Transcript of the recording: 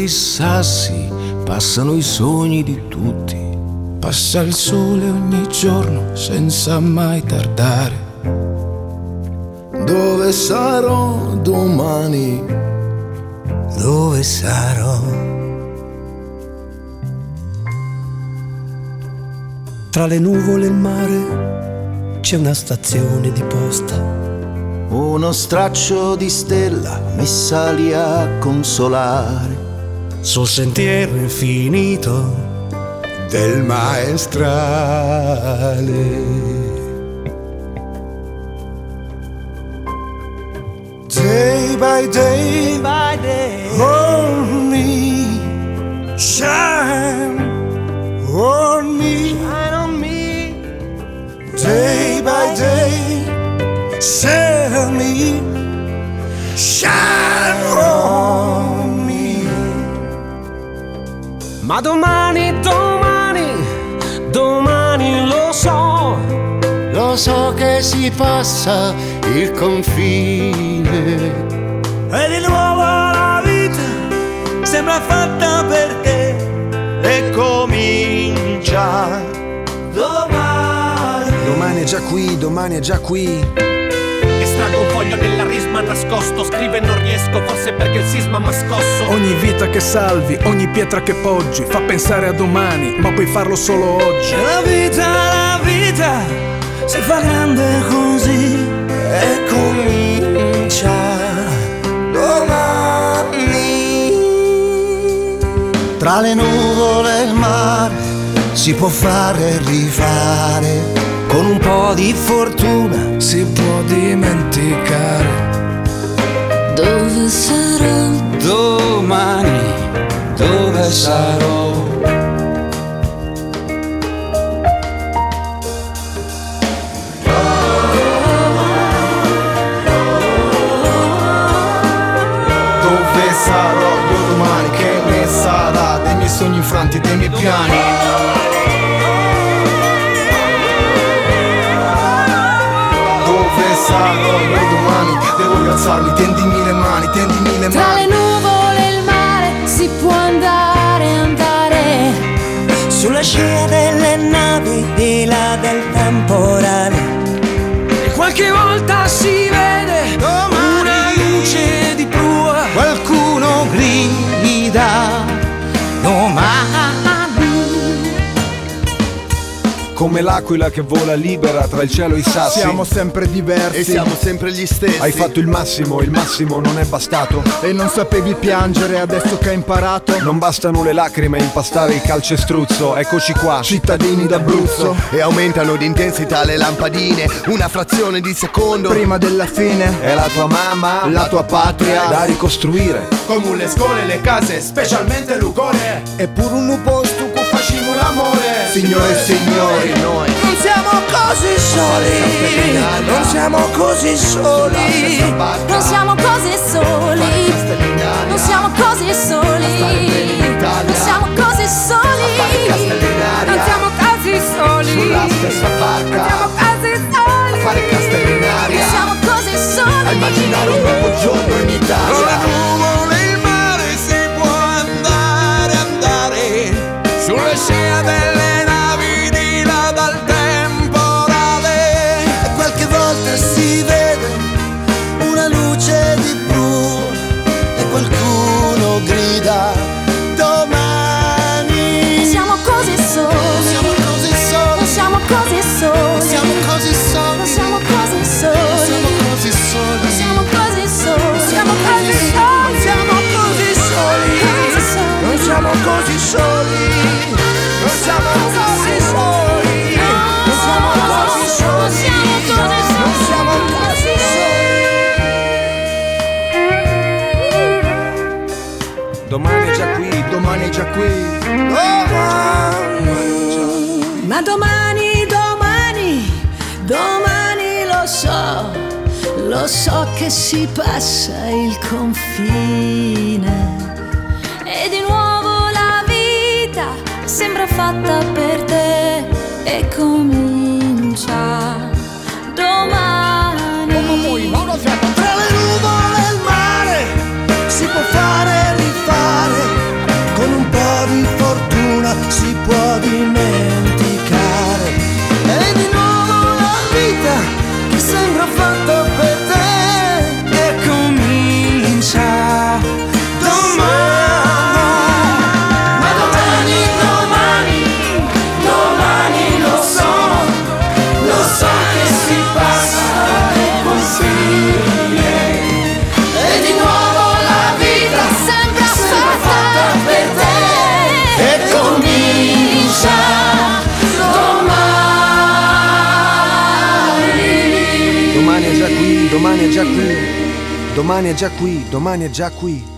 i sassi, passano i sogni di tutti. Passa il sole ogni giorno senza mai tardare. Dove sarò domani? Dove sarò? Tra le nuvole e il mare c'è una stazione di posta. Uno straccio di stella messa lì a consolare. Sul sentiero infinito del maestrale. Day by day, on me, shine on me, day by day, tell me, shine on me. Ma domani lo so che si passa il confine. e di nuovo la vita sembra fatta per te e comincia domani. Domani è già qui, domani è già qui. Estraggo un foglio nella risma nascosto, scrivo e non riesco, forse perché il sisma m'ha scosso. Ogni vita che salvi, ogni pietra che poggi fa pensare a domani, ma puoi farlo solo oggi. La vita si fa grande così E comincia domani. Tra le nuvole e il mare si può fare e rifare. Con un po' di fortuna si può dimenticare. Dove sarò? Domani, dove sarò? Dove sarò io domani? Che ne sarà dei miei sogni infranti, dei miei piani? Sarò io domani, devo rialzarmi, tendimi le mani, tendimi le Tra le mani. nuvole e il mare si può andare sulla scia delle navi di là del temporale. E qualche volta si vede una luce di prua, Qualcuno grida domani. Come l'aquila che vola libera tra il cielo e i sassi. Siamo sempre diversi e siamo sempre gli stessi. Hai fatto il massimo non è bastato. e non sapevi piangere adesso che hai imparato. Non bastano le lacrime a impastare il calcestruzzo. Eccoci qua, cittadini d'Abruzzo. E aumentano di intensità le lampadine, una frazione di secondo Prima della fine È la tua mamma, la tua patria, da ricostruire. Come le scuole, le case, specialmente Lugore. e pur un posto che facciamo l'amore. Signore e signori, noi non siamo così soli, non siamo così soli, Non siamo così soli, non siamo così soli, non siamo così soli, non siamo così soli, sulla stessa barca, non siamo così soli, fare castelli in aria, non siamo così soli, a immaginare un nuovo giorno in Italia. il mare si può andare sulle scia delle navi di là dal temporale. E qualche volta si vede una luce di blu e qualcuno grida domani. siamo così soli, Siamo così soli, non siamo così soli, siamo così soli, non siamo così soli, siamo così soli, siamo così soli, Siamo così soli, siamo così soli, non siamo così soli, non siamo così soli, non siamo così soli, non siamo così soli. Domani è già qui, domani è già qui. Ma domani lo so che si passa il confine e di nuovo la vita sembra fatta per te e comincia domani. Tra le nuvole e il mare si può fare e rifare. già qui, domani è già qui, domani è già qui, domani è già qui.